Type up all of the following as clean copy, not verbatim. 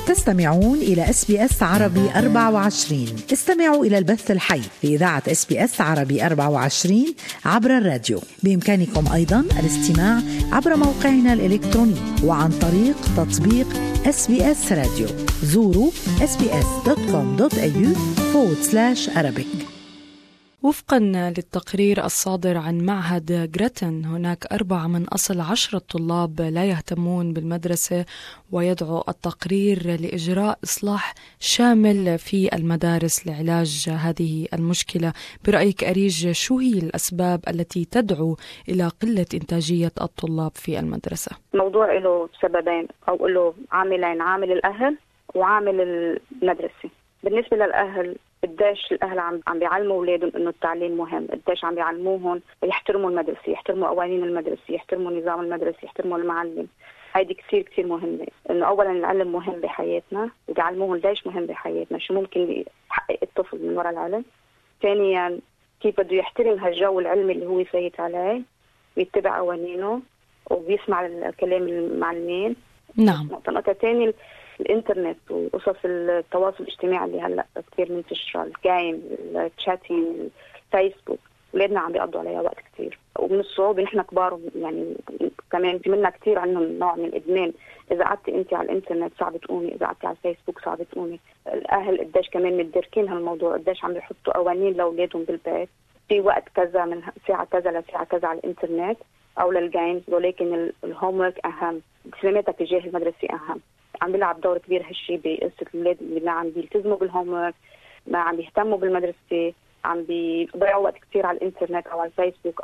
تستمعون إلى SBS عربي 24. استمعوا إلى البث الحي في إذاعة SBS عربي 24 عبر الراديو. بإمكانكم أيضا الاستماع عبر موقعنا الإلكتروني وعن طريق تطبيق SBS راديو. زوروا sbs.com.au/Arabic. وفقا للتقرير الصادر عن معهد غريتن، هناك 4 من أصل 10 طلاب لا يهتمون بالمدرسة، ويدعو التقرير لإجراء إصلاح شامل في المدارس لعلاج هذه المشكلة. برأيك أريج، شو هي الأسباب التي تدعو إلى قلة إنتاجية الطلاب في المدرسة؟ موضوع له سببين أو له عاملين، عامل الأهل وعامل المدرسة. بالنسبة للأهل، قديش الأهل عم بيعلموا أولادهم إنه التعليم مهم، قديش عم بيعلموهم يحترموا المدرسة، يحترموا قوانين المدرسة، يحترموا نظام المدرسة، يحترموا المعلم. هيدي كتير مهمة. إنه أولاً العلم مهم بحياتنا، وبيعلموهم ليش مهم بحياتنا، شو ممكن يحقق الطفل من وراء العلم. ثانياً، كيف بده يحترم هالجو العلمي اللي هو فايت عليه، ويتبع قوانينه وبيسمع الكلام المعلمين. نعم. نقطة ثانية، الانترنت وقصص التواصل الاجتماعي اللي هلا كثير منتشره، الجيم، الشاتين، الفيسبوك، اولادنا عم بيقضوا عليها وقت كثير. ومن الصعوبه نحن كبار يعني كمان في منا كثير عندهم نوع من الادمان. اذا قعدتي انت على الانترنت صعب تقومي، اذا قعدتي على الفيسبوك صعب تقومي. الاهل قديش كمان متدركين هالموضوع، قديش عم بيحطوا قوانين لاولادهم بالبيت، في وقت كذا من ساعه كذا لساعه كذا على الانترنت او للجيمز، ولكن الهوم ورك اهم، التزاماتها تجاه المدرسه اهم. عم بيلعب دور كبير هالشيء بقصة الأولاد اللي ما عم بيلتزموا بالهوم ورك، ما عم بيهتموا بالمدرسة، عم بيضيعوا وقت كتير على الإنترنت أو على الفيسبوك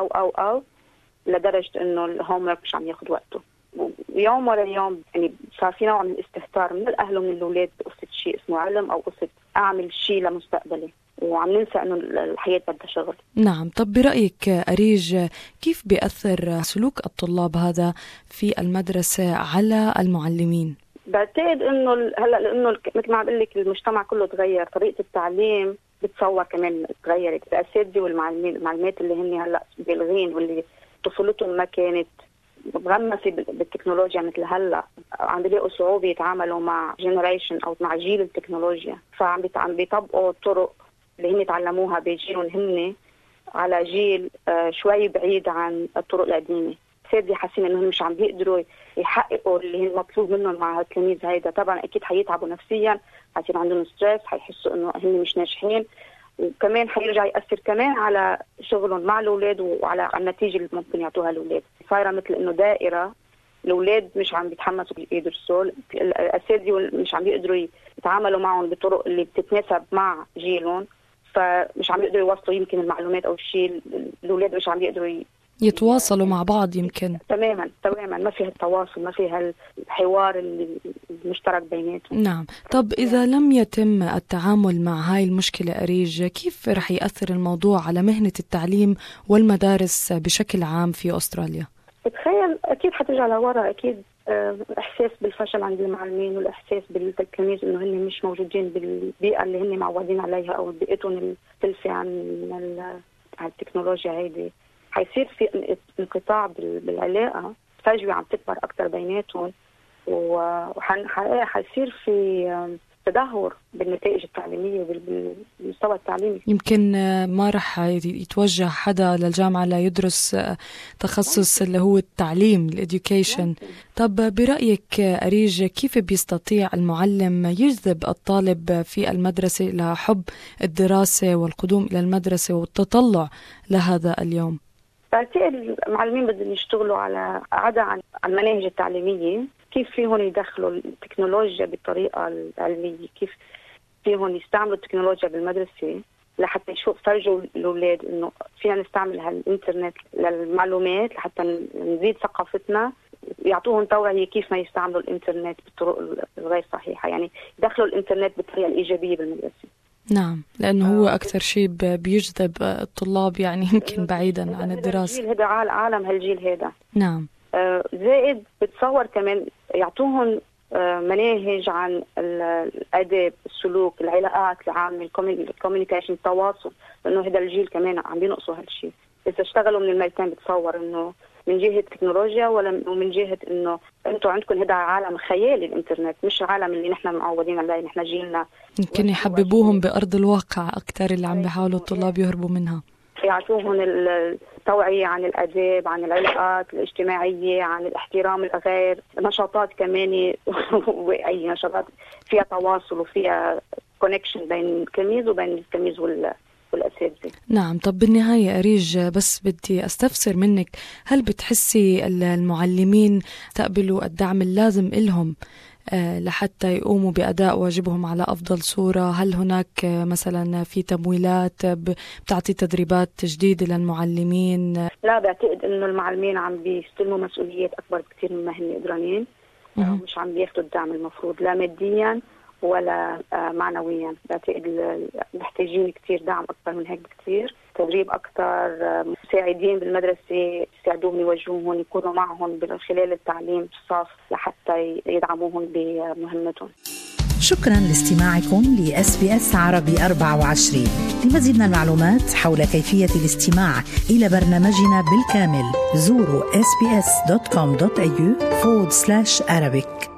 أو لدرجة إنه الهوم ورك مش عم ياخد وقته. ويوم ورا يوم يعني صار في نوع من الاستهتار من الأهل ومن الأولاد بقصة شيء اسمه علم أو قصة أعمل شيء لمستقبلي، وعم ننسى إنه الحياة بدها شغل. نعم. طب برأيك أريج، كيف بيأثر سلوك الطلاب هذا في المدرسة على المعلمين؟ بعتقد إنه هلا لأنه مثل ما عم بقول لك المجتمع كله تغير، طريقة التعليم بتصور كمان تغيرت. الأساتذة والمعلمات اللي هن هلا بالغين واللي طفولتهم ما كانت مغمسة بالتكنولوجيا مثل هلا، عم بيلاقوا صعوبة يتعاملوا مع جنريشن أو مع جيل التكنولوجيا، فعم بيطبقوا طرق اللي هن تعلموها بيجيهم هن على جيل شوي بعيد عن الطرق القديمة. الأساتذة حاسين إنهم مش عم بيقدروا يحققوا اللي هي المطلوب منهم مع التلاميذ هيدا. طبعا أكيد حيتعبوا نفسيا، حيصير عندهم ستريس، حيحسوا إنه هن مش ناجحين، وكمان حيرجع يأثر كمان على شغلهم مع الأولاد وعلى النتيجة اللي ممكن يعطوها الأولاد. صايرة مثل إنه دائرة، الأولاد مش عم بيتحمسوا يدرسوا، الأساتذة مش عم بيقدروا يتعاملوا معهم بطرق اللي بتتناسب مع جيلهم، فمش عم يقدروا يوصلوا يمكن المعلومات أو الشيء. الأولاد مش عم يقدروا يتواصلوا مع بعض يمكن. تماما ما فيها التواصل، ما فيها الحوار المشترك بيناتهم. نعم. طب إذا لم يتم التعامل مع هاي المشكلة أريج، كيف رح يأثر الموضوع على مهنة التعليم والمدارس بشكل عام في أستراليا؟ بتخيل أكيد حترجع لورا، أكيد إحساس بالفشل عند المعلمين والإحساس بالتلاميذ إنه هن مش موجودين بالبيئة اللي هن معودين عليها أو بيئتهم التلفة عن التكنولوجيا هيدي. حيصير في انقطاع بالعلاقة، فجوة عم تكبر أكتر بيناتهم، وحيصير في تدهور بالنتائج التعليمية بالمستوى التعليمي. يمكن ما رح يتوجه حدا للجامعة ليدرس تخصص اللي هو التعليم، الإديوكيشن. طب برأيك أريج، كيف بيستطيع المعلم يجذب الطالب في المدرسة إلى حب الدراسة والقدوم إلى المدرسة والتطلع لهذا اليوم؟ بعتقد المعلمين بدهم يشتغلوا على عن المناهج التعليمية، كيف فيهم يدخلوا التكنولوجيا بالطريقة العلمية، كيف فيهم يستعملوا التكنولوجيا بالمدرسة لحتى فرجوا الأولاد إنه فينا نستعمل هالإنترنت للمعلومات لحتى نزيد ثقافتنا، يعطوهم توعية كيف ما يستعملوا الإنترنت بالطرق الغير صحيحة، يعني يدخلوا الإنترنت بالطريقة الإيجابية بالمدرسة. نعم، لأنه هو أكثر شيء بيجذب الطلاب، يعني يمكن بعيدا عن الدراسة. الجيل هذا عالم هالجيل هذا. نعم. زائد بتصور كمان يعطوهم مناهج عن الأدب، السلوك، العلاقات العامة، الكوميونيكيشن، التواصل، لأنه هذا الجيل كمان عم بينقصوا هالشيء. إذا اشتغلوا من الميتين بتصور إنه من جهة تكنولوجيا ولا من جهة إنه أنتوا عندكم هذا عالم خيالي الإنترنت، مش عالم اللي نحن معودين عليه. نحن جيلنا يمكن يحببوهم بأرض الواقع أكتر اللي عم بيحاولوا الطلاب يهربوا منها، يعطوهم التوعية عن الآداب، عن العلاقات الاجتماعية، عن الاحترام الغير، نشاطات كمان وأي نشاطات فيها تواصل وفيها كونكشن بين التلميذ وبين التلميذ والأساتذة. نعم. طب بالنهاية أريج بس بدي أستفسر منك، هل بتحسي المعلمين تقبلوا الدعم اللازم إلهم لحتى يقوموا بأداء واجبهم على أفضل صورة؟ هل هناك مثلا في تمويلات بتعطي تدريبات تجديد للمعلمين؟ لا، بعتقد إنه المعلمين عم بيستلموا مسؤوليات أكبر بكثير مما هن قدرانين، مش عم بياخدوا الدعم المفروض لا ماديا ولا معنويا. بعتقد محتاجين كتير دعم أكثر من هيك بكتير، تدريب أكثر، مساعدين بالمدرسة يساعدوهم يوجهوهم، يكونوا معهم خلال التعليم الصف لحتى يدعموهم بمهمتهم. شكرا لاستماعكم لSBS عربي 24. لمزيد من المعلومات حول كيفية الاستماع إلى برنامجنا بالكامل زوروا sbs.com.au/Arabic.